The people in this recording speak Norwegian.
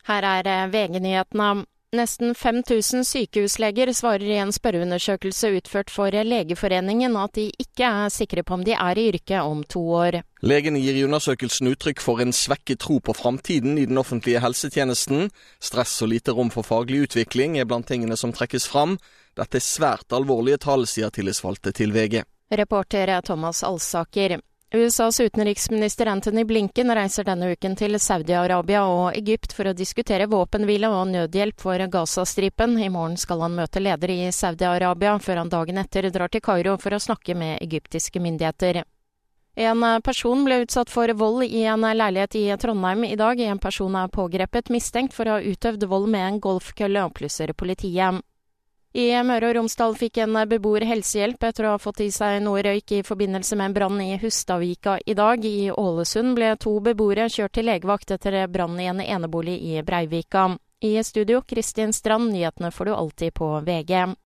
Her VG-nyhetene. Nesten 5000 sykehusleger svarer i en spørreundersøkelse utført for Legeforeningen at de ikke sikre på om de i yrket om 2 år. Legene gir i undersøkelsen uttrykk for en svekket tro på fremtiden i den offentlige helsetjenesten. Stress og lite rom for faglig utvikling blant tingene som trekkes fram. Dette svært alvorlige tall, sier tillitsvalgte til VG. Reporter Thomas Alsaker. USAs utenriksminister Antony Blinken reiser denne uken til Saudi-Arabia og Egypt for å diskutere våpenhvile og nødhjelp for Gaza-stripen. I morgen skal han møte ledere i Saudi-Arabia, før han dagen etter drar til Kairo for å snakke med egyptiske myndigheter. En person ble utsatt for vold i en leilighet i Trondheim i dag. En person pågrepet mistenkt for å ha utøvd vold med en golfkølle, opplyser politiet. I Møre og Romsdal fikk en beboer helsehjelp etter å ha fått i seg noe røyk i forbindelse med en brann i Hustadvika i dag. I Ålesund ble 2 beboere kjørt til legevakt etter brann i en enebolig i Breivika. I studio, Kristin Strand, nyhetene får du alltid på VG.